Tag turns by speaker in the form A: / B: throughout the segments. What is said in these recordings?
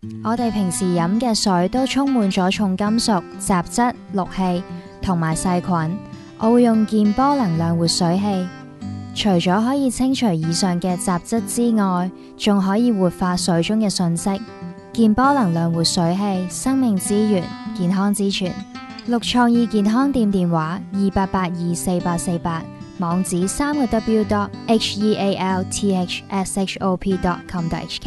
A: 我哋平時飲嘅水都充滿咗重金屬、雜質、氯氣同埋細菌。我會用健波能量活水器，除咗可以清除以上嘅雜質之外，仲可以活化水中嘅訊息。健波能量活水器，生命之源，健康之泉。綠創意健康店電話28824848，網址3w.healthshop.com.hk。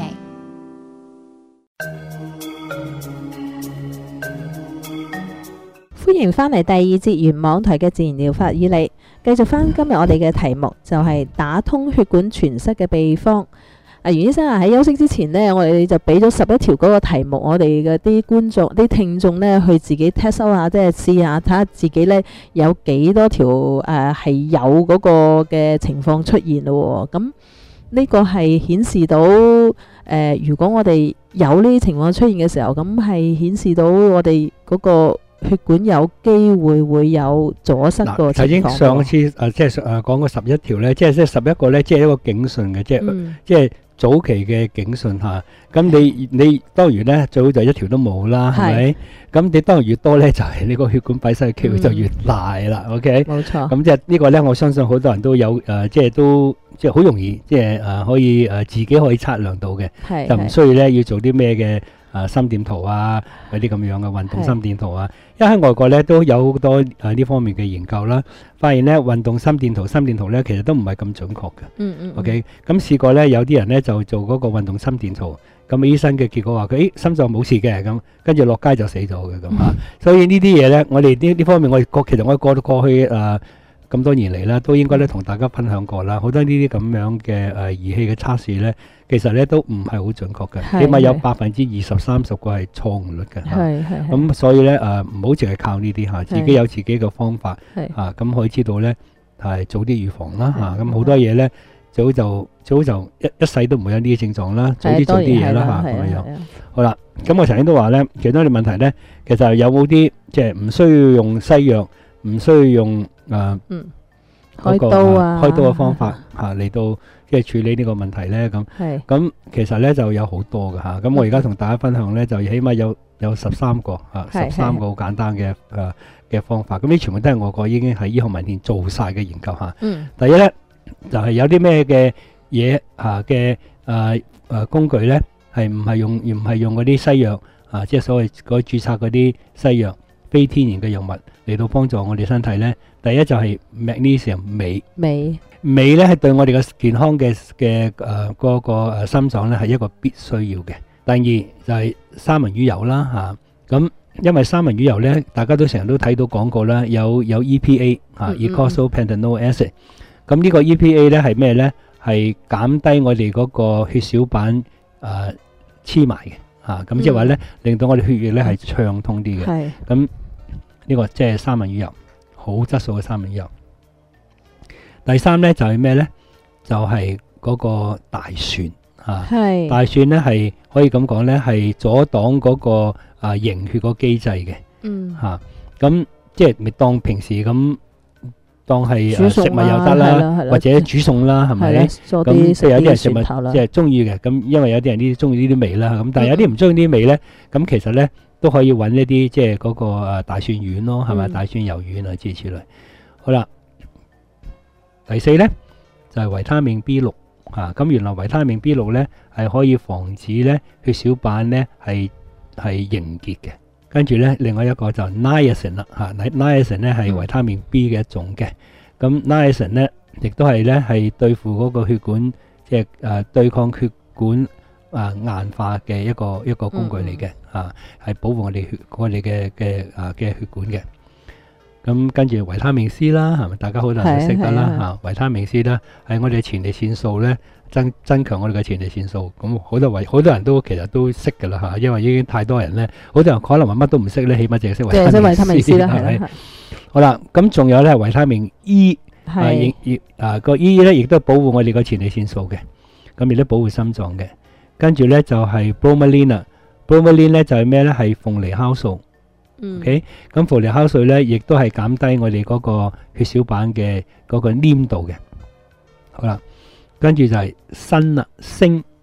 B: 歡迎翻嚟第二節原網台嘅自然療法與你，繼續翻今日我哋嘅題目就係打通血管全室嘅秘方。袁醫生喺休息之前呢，我哋就俾咗11條嗰個題目，我哋嘅啲觀眾、啲聽眾呢，去自己 test 下，即係試下睇下自己呢有幾多條係有嗰個嘅情況出現咯。咁呢個係顯示到如果我哋有呢啲情況出現嘅時候，咁係顯示到我哋嗰個血管有機會會有阻塞個情況。
C: 已經上次即係講過11條呢，即係11個呢，即係一個警訊嘅，即係早期嘅警訊嚇。咁你當然呢，最好就一條都冇啦，係咪？咁你當然越多呢，就係你個血管閉塞嘅機會就越大啦。OK，
B: 冇錯。
C: 咁即係呢個呢，我相信好多人都有即係都即係好容易，即係可以自己可以測量到嘅，就唔需要呢要做啲咩嘅心電圖啊，嗰啲咁樣嘅運動心電圖啊。因為喺外國咧都有好多呢方面嘅研究啦，發現咧運動心電圖咧其實都唔係咁準確嘅。OK， 咁試過咧有啲人咧就做嗰個運動心電圖，咁醫生嘅結果話佢心臟冇事嘅，咁跟住落街就死咗嘅咁嚇。所以呢啲嘢咧，我哋呢方面其實我過去咁多年嚟啦，都應該咧同大家分享過啦。好多呢啲咁樣嘅儀器嘅測試咧，其實咧都唔係好準確嘅，起碼有20%-30%個係錯誤率嘅。咁所以咧唔好淨係靠呢啲嚇，自己有自己嘅方法嚇，咁可以知道咧係早啲預防啦嚇。咁好多嘢咧最好就一世都唔會有呢啲症狀啦，早啲做啲嘢啦嚇咁樣。好啦，咁我曾經都話咧，其中一個問題咧，其實有冇啲即係唔需要用西藥，唔需要用
B: 開刀
C: 嘅方法嚟到即係處理呢個問題咧，咁其實咧就有好多嘅嚇。咁我而家同大家分享咧，就起碼有13個13個好簡單嘅方法。咁呢全部都係我個已經喺醫學文獻做晒嘅研究嚇。第一咧就係有啲咩嘅嘢嘅工具咧，係唔係用嗰啲西藥即係所謂嗰註冊嗰啲西藥非天然嘅藥物嚟到幫助我哋身體咧。第一就係 magnesium 鎂咧，係對我哋嘅健康嘅嗰個心臟咧係一個必須要嘅。第二就係三文魚油啦嚇。咁因為三文魚油咧，大家都成日都睇到廣告啦，有 EPA eicosapentaenoic acid。咁呢個 EPA 咧係咩咧？係減低我哋嗰個血小板黐埋嘅嚇。咁即係話咧，令到我哋血液咧係暢通啲嘅。咁呢個即係三文魚油。好質素嘅三文魚油。第三咧就係咩咧？就係嗰個大蒜大蒜咧係可以咁講咧，係阻擋嗰個凝血個機制嘅。咁即係咪當平時咁當係食物又得啦，或者煮餸啦，係咪？咁即係有啲人食物即係中意嘅。咁因為有啲人中意呢啲味啦。咁但係有啲唔中意呢啲味咧，咁其實咧都可以揾一啲即係嗰個大蒜丸咯，係咪？大蒜油丸啊之類。好啦，第四咧就係維他命 B6 咁原來維他命 B6咧係可以防止咧血小板咧係凝結嘅。跟住咧另外一個就 niacin 啦，niacin 咧係維他命 B 嘅一種嘅。咁 niacin 咧亦都係咧係對付嗰個血管即係對抗血管硬化嘅一個工具嚟嘅。係保護我哋嘅血管嘅。咁跟住維他命 C 啦，係咪大家好多人都識得啦？維他命 C 啦，係我哋前列腺素咧增強我哋嘅前列腺素。咁好多人都其實都識㗎啦嚇，因為已經太多人咧，好多人可能話乜都唔識咧，起碼淨係識維他命 C 啦，係咪？好啦，咁仲有咧維他命 E，個 E 咧亦都保護我哋個前列腺素嘅，咁亦都保護心臟嘅。跟住咧就係 bromelain 啦。bromelain 咧就係咩咧？係鳳梨酵素。OK， 咁鳳梨酵素咧，亦都係減低我哋嗰個血小板嘅嗰個黏度嘅。好啦，跟住就係鋅啦，鋅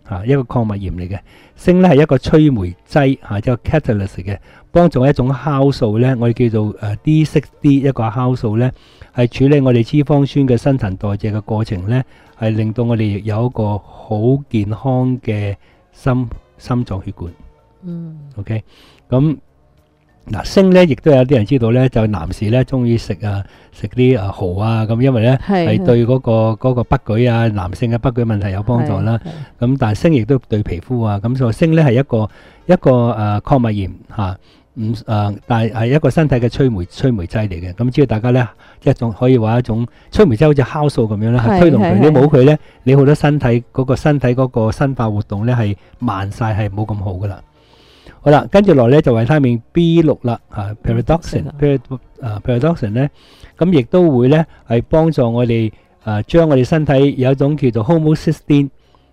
C: 一個礦物鹽嚟嘅。鋅咧係一個催酶劑即係 catalyst 嘅，幫助一種酵素咧，我哋叫做D6D 一個酵素咧，係處理我哋脂肪酸嘅新陳代謝嘅過程咧，係令到我哋有一個好健康嘅心臟血管。OK， 咁嗱，鋅咧亦都有啲人知道咧，就男士咧中意食啲蠔啊，咁因為咧係對嗰個不舉啊，男性嘅不舉問題有幫助啦。咁但係鋅亦都對皮膚啊，咁所以鋅咧係一個礦物鹽但係一個身體嘅催酶劑嚟嘅。咁只要大家咧一種可以話一種催酶劑，好似酵素咁樣咧，係推動佢。你冇佢咧，你好多身體嗰個生化活動咧係慢晒，係冇咁好噶啦。好啦，跟住落咧就維他命 B6 啦，pyridoxine 咧，咁亦都會咧係幫助我哋將我哋身體有一種叫做 homocysteine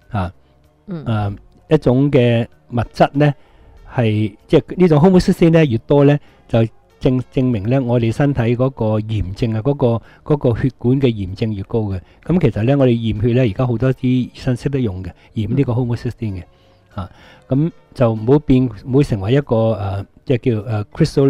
C: 一種嘅物質咧，係即係呢種 homocysteine 咧越多咧，就證明咧我哋身體嗰個炎症啊，嗰個血管嘅炎症越高嘅。咁其實咧我哋驗血咧，而家好多啲醫生識得用嘅驗呢個 homocysteine 嘅。咁就唔好成為一個即係叫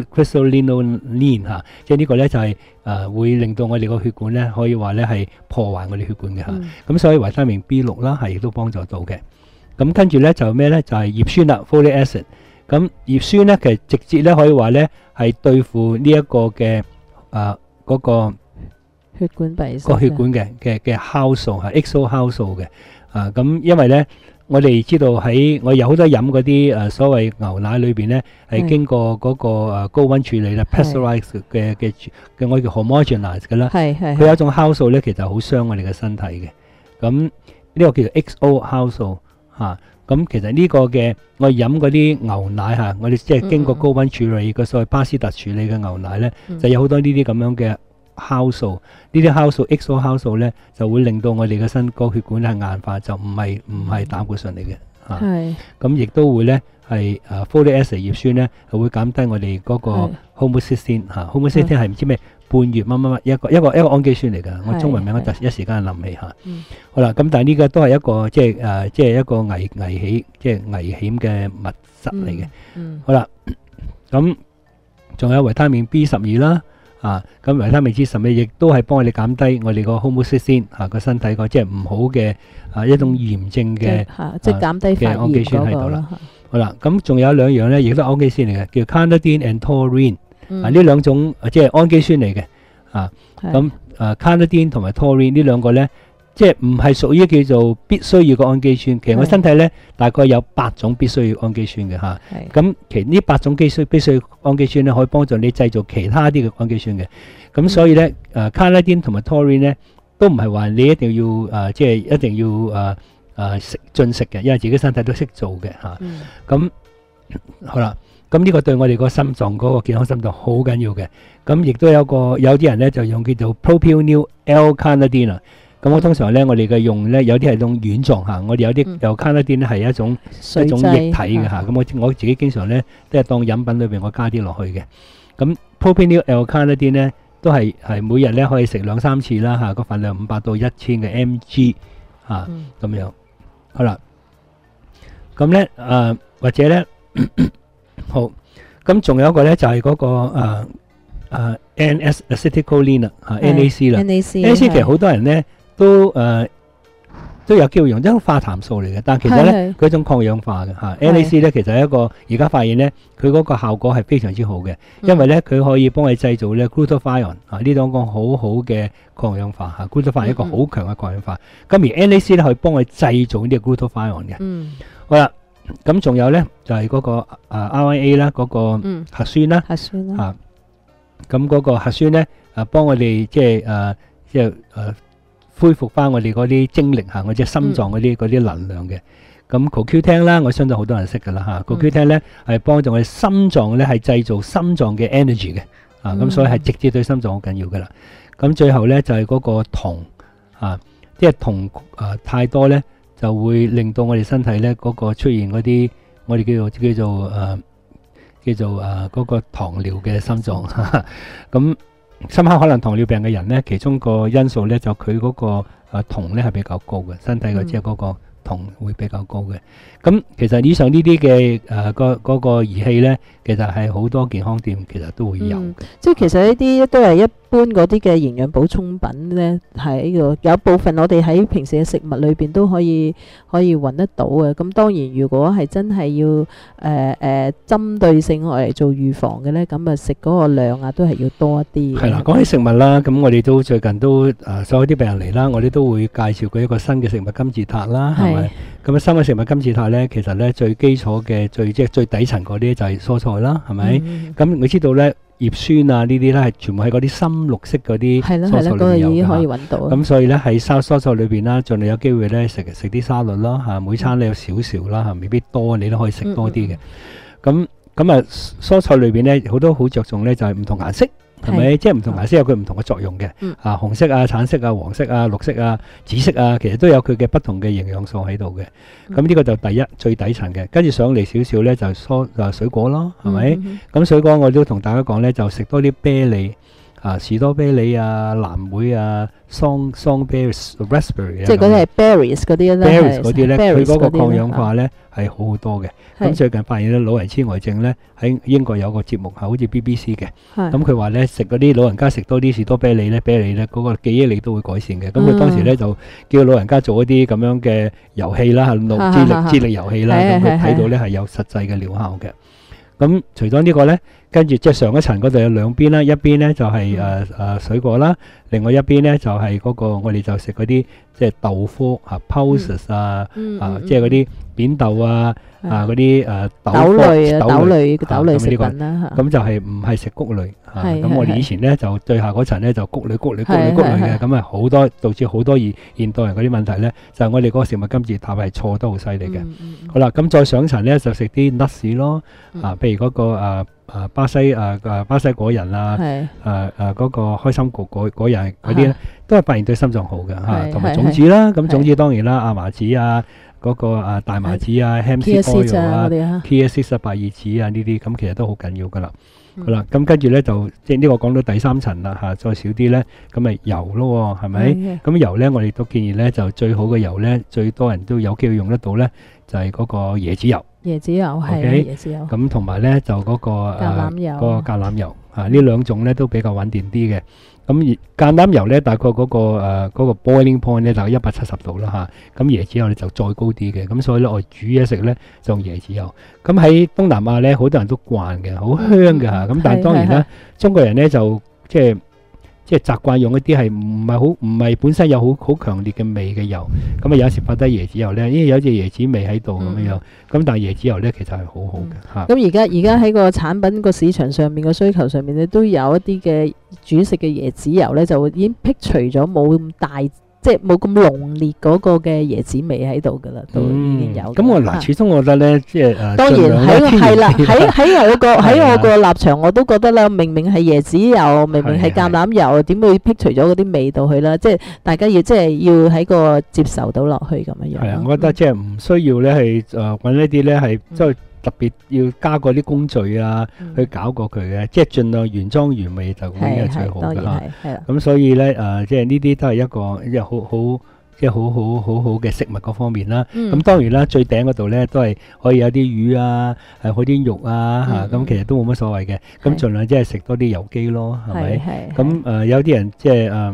C: crystalline 即係呢個咧就係會令到我哋個血管咧可以話咧係破壞我哋血管嘅咁所以維他命 B6 啦係亦都幫助到嘅。咁跟住咧就咩咧就係葉酸啦 ，folic acid。咁葉酸咧其實直接咧可以話咧係對付呢一個嘅嗰個
B: 血管閉塞
C: 個血管嘅酵素係 XO 酵素嘅咁因為咧。我哋知道我有好多飲嗰啲所謂牛奶裏邊咧，係經過嗰個高溫處理啦 ，pasteurized 嘅我叫 homogenized 嘅啦。佢有一種酵素咧，其實好傷我哋嘅身體嘅。咁呢個叫做 XO 酵素咁其實呢個嘅我哋飲嗰啲牛奶我哋即係經過高溫處理嘅所謂巴斯特處理嘅牛奶咧，就有好多呢啲咁樣嘅酵素，呢啲酵素 XO 酵素咧就會令到我哋嘅個血管係硬化，就唔係膽固醇嚟嘅咁亦都會咧係folic acid 葉酸咧係會減低我哋嗰個 homocysteine。homocysteine 係唔知咩半月乜乜乜一個氨基酸嚟㗎。我中文名我一時間諗唔起好啦，咁但係呢個都係一個即係一個危險嘅物質嚟嘅。好啦，咁仲有維他命 B12啦。咁維他命 B12亦都係幫我哋減低我哋個 homocysteine 個身體個即係唔好嘅一種炎症嘅
B: 即係減低發炎
C: 氨基酸喺度啦。
B: 嗰個
C: 好啦，咁仲有兩樣咧，亦都氨基酸嚟嘅，叫 carnitine and taurine。呢兩種即係氨基酸嚟嘅。咁carnitine 同埋 taurine 呢兩個咧，即係唔係屬於叫做必須要嘅氨基酸。其實我身體咧大概有8種必須要氨基酸嘅咁其實呢8種必須氨基酸咧，可以幫助你製造其他啲嘅氨基酸嘅。咁所以咧carnitine 同埋 taurine 咧，都唔係話你一定要即係一定要進食嘅，因為自己身體都識做嘅咁好啦，咁呢個對我哋個心臟嗰個健康心臟好緊要嘅。咁亦都有啲人咧就用叫做 propionyl L-carnitine。咁我通常咧，我哋嘅用咧有啲係用軟狀我哋有啲有 carnitine 咧係一種液體嘅咁我自己經常咧都係當飲品裏邊我加啲落去嘅。咁 propionyl L-carnitine 咧都係每日咧可以食2-3次啦個份量500到1000嘅 mg 咁樣。好啦，咁咧或者咧好，咁仲有一個咧就係嗰個N-acetylcholine NAC 啦。NAC 其實好多人咧都有機會用，一種化痰素嚟嘅，但其實咧佢一種抗氧化嘅NAC 咧其實係一個而家發現咧佢嗰個效果係非常之好嘅，因為咧佢可以幫你製造咧 glutathione 呢兩個好好嘅抗氧化glutathione 係一個好強嘅抗氧化。咁而 NAC 咧可以幫你製造呢個 glutathione 嘅。好啦，咁仲有咧就係嗰個RNA 啦，嗰個核酸啦咁嗰個核酸咧幫我哋即係恢復翻我哋嗰啲精力我即係心臟嗰啲能量嘅。咁 CoQ10 啦，我相信好多人識噶啦CoQ10 咧係幫助我哋心臟咧係製造心臟嘅 energy 嘅咁所以係直接對心臟好緊要噶啦。咁最後咧就係嗰個銅即係銅太多咧就會令到我哋身體咧嗰個出現嗰啲我哋叫做嗰個糖尿嘅心臟咁。深刻可能糖尿病嘅人咧，其中個因素咧就佢嗰個銅咧係比較高嘅，身體嘅即係嗰個酮會比較高嘅。咁其實以上呢啲嘅嗰個儀器咧，其實係好多健康店其實都會有。
B: 即係其實呢啲都係一般嗰啲嘅營養補充品咧，喺個有部分我哋喺平時嘅食物裏邊都可以揾得到嘅。咁當然如果係真係要針對性嚟做預防嘅咧，咁啊食嗰個量啊都係要多一啲。
C: 係啦，講起食物啦，咁我哋都最近都所有啲病人嚟啦，我哋都會介紹佢一個新嘅食物金字塔啦，係咪？咁新嘅食物金字塔咧，其實咧最基礎嘅即係最底層嗰啲就係蔬菜啦，係咪？咁你知道咧葉酸啊呢啲咧係全部喺嗰啲深綠色嗰啲蔬菜裏邊有嘅。
B: 可以揾到。咁
C: 所以咧喺蔬菜裏邊啦，盡量有機會咧食啲沙律啦嚇，每餐咧有少少啦嚇，未必多，你都可以食多啲嘅。咁蔬菜裏邊咧好多好着重咧就係唔同顏色。係咪？即係唔同顏色有佢唔同嘅作用嘅。紅色啊、橙色啊、黃色啊、綠色啊、紫色啊，其實都有佢嘅不同嘅營養素喺度嘅。咁呢個就第一最底層嘅，跟住上嚟少少咧就水果咯，係咪？咁水果我都同大家講咧，就食多啲啤梨士多啤梨啊、藍莓啊、songbirds、raspberry 啊，
B: 即係嗰啲係 berries 嗰啲咧。
C: berries 嗰啲咧，佢嗰個抗氧化咧係好好多嘅。咁最近發現咧，老人痴呆症咧喺英國有個節目係好似 BBC 嘅。咁佢話咧食嗰啲老人家食多啲士多啤梨咧，嗰個記憶力都會改善嘅。咁佢當時咧就叫老人家做一啲咁樣嘅遊戲啦，智力遊戲啦，咁佢睇到咧係有實際嘅療效嘅。咁除咗呢個咧，跟住即係上一層嗰度有兩邊啦，一邊咧就係水果啦，另外一邊咧就係嗰個我哋就食嗰啲即係豆科pulses 啊，即係嗰啲扁豆啊，嗰啲豆類食品啦。咁就係唔係食穀類。咁我哋以前咧就最下嗰層咧就穀類嘅，咁啊好多導致好多現代人嗰啲問題咧，就係我哋嗰個食物金字塔係錯得好犀利嘅。好啦，咁再上層咧就食啲 nuts 咯，譬如嗰個巴西果仁啊，嗰個開心果仁嗰啲咧，都係發現對心臟好嘅嚇，同埋種子啦。咁種子當然啦，亞麻籽啊，嗰個大麻籽啊 ，hemp seed oil 啊 ，chia seeds 白葉子啊呢啲，咁其實都好緊要噶啦。好啦，咁跟住咧就即係呢個講到第三層啦嚇，再少啲咧，咁咪油咯，係咪？咁油咧，我哋都建議咧就最好嘅油咧，最多人都有機會用得到咧，就係嗰個椰子油。椰子油係椰子油。咁同埋咧就嗰個橄欖油呢兩種咧都比較穩定啲嘅。咁橄欖油咧大概嗰個 boiling point 咧就係170度啦嚇。咁椰子油咧就再高啲嘅。咁所以咧我煮嘢食咧就用椰子油。咁喺東南亞咧好多人都慣嘅，好香嘅嚇。咁但係當然啦，中國人咧就即係習慣用一啲係唔係本身有好強烈嘅味嘅油。咁有時發低椰子油咧，有隻椰子味喺度咁樣。咁但係椰子油咧其實係好好嘅嚇。咁
B: 而家喺個產品個市場上面個需求上面咧，都有一啲嘅煮食嘅椰子油咧，就已經剔除咗冇咁大，即係冇咁濃烈嗰個嘅椰子味喺度㗎啦，都已經有。咁
C: 我始終我覺得咧，即係
B: 當然喺我個立場，我都覺得啦，明明係椰子油，明明係橄欖油，點會剔除咗嗰啲味道去啦？即係大家要喺個接受到落去咁樣樣。係啊，
C: 我覺得即係唔需要咧係揾一啲咧係即係特別要加過啲工序啊，去搞過佢嘅，即係盡量原裝原味就已經係最好㗎啦。咁所以咧即係呢啲都係一個好嘅食物嗰方面啦。咁當然啦，最頂嗰度咧都係可以有啲魚啊，好啲肉啊嚇。咁其實都冇乜所謂嘅。咁盡量即係食多啲有機咯，係咪？咁有啲人即係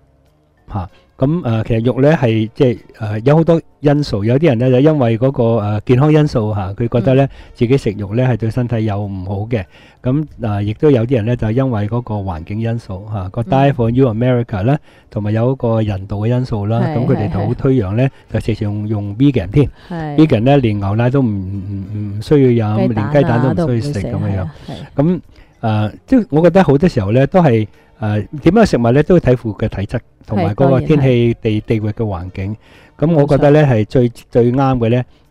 C: 咁其實肉咧係即係有好多因素，有啲人咧就因為嗰個健康因素嚇，佢覺得咧自己食肉咧係對身體有唔好嘅。咁亦都有啲人咧就因為嗰個環境因素嚇，個 Diet for You America 咧，同埋有一個人道嘅因素啦。咁佢哋就好推廣咧，就直接用 vegan 添。vegan 咧連牛奶都唔需要飲，連雞蛋都唔需要食咁樣。咁即係我覺得好多時候咧都係點樣食物咧都要睇乎嘅體質同埋嗰個天氣地域嘅環境。咁我覺得咧係最啱嘅咧，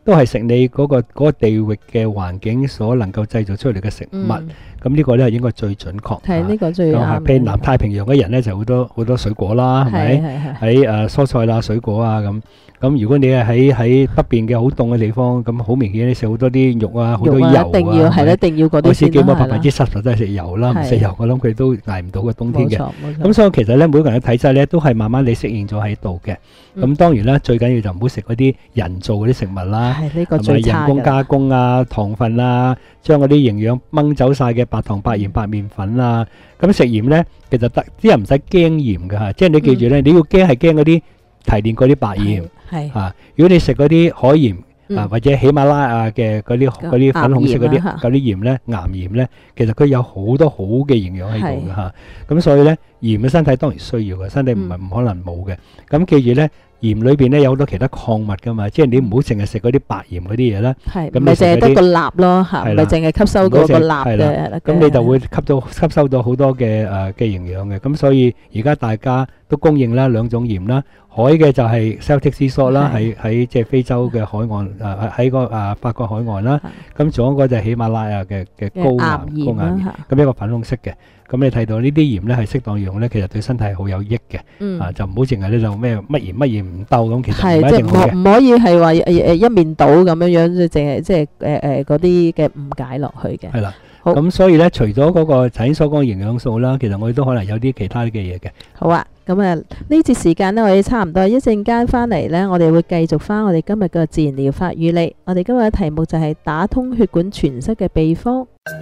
C: 都係食你嗰個地域嘅環境所能夠製造出嚟嘅食物。咁呢個咧係應該最準確。
B: 係呢個最啱。
C: 譬如南太平洋嘅人咧就好多水果啦，係咪？喺蔬菜啦、水果啊咁。咁如果你係喺北邊嘅好凍嘅地方，咁好明顯你食好多啲肉啊，好多油啊，
B: 一定要係一定要嗰啲先啦。
C: 我基本70%都係食油啦，唔食油我諗佢都捱唔到個冬天嘅。
B: 冇錯。
C: 咁所以其實咧每個人嘅體質咧都係慢慢你適應咗喺度嘅。咁當然啦，最緊要就唔好食嗰啲人造嗰啲食物啦，
B: 係呢個最差嘅。
C: 人工加工啊、糖分啊，將嗰啲營養掹走晒嘅白糖、白鹽、白麵粉啊。咁食鹽咧，其實啲人唔使驚鹽㗎嚇，即係你記住咧，你要驚係驚嗰啲提煉嗰啲白鹽。係啊！如果你食嗰啲海鹽或者喜馬拉雅嘅嗰啲粉紅色嗰啲鹽咧、岩鹽咧，其實佢有好多好嘅營養喺度嘅嚇。咁所以咧，鹽嘅身體當然需要嘅，身體唔可能冇嘅。咁記住咧，鹽裏邊咧有好多其他礦物噶嘛，即係你唔好淨係食嗰啲白鹽嗰啲嘢啦。係，唔係淨係得個鈉咯嚇，唔係淨係吸收嗰個鈉嘅。咁你就會吸收到好多嘅營養嘅。咁所以而家大家都公認啦，兩種鹽啦。海嘅就係 Celtic sea salt 啦，喺即係非洲嘅海岸，喺個法國海岸啦。咁仲有一個就係喜馬拉雅嘅高岩鹽，咁一個粉紅色嘅。咁你睇到呢啲鹽咧係適當用咧，其實對身體係好有益嘅。就唔好淨係呢度咩乜鹽唔鬥咁，其實唔一定好嘅。唔可以係話一面倒咁樣樣，淨係即係嗰啲嘅誤解落去嘅。係啦。咁所以咧，除咗嗰個頭先所講營養素啦，其實我哋都可能有啲其他嘅嘢嘅。好啊，咁呢節時間呢，我哋差唔多，一陣間翻嚟呢，我哋會繼續翻我哋今日嘅自然療法與你。我哋今日嘅題目就係打通血管栓塞嘅秘方。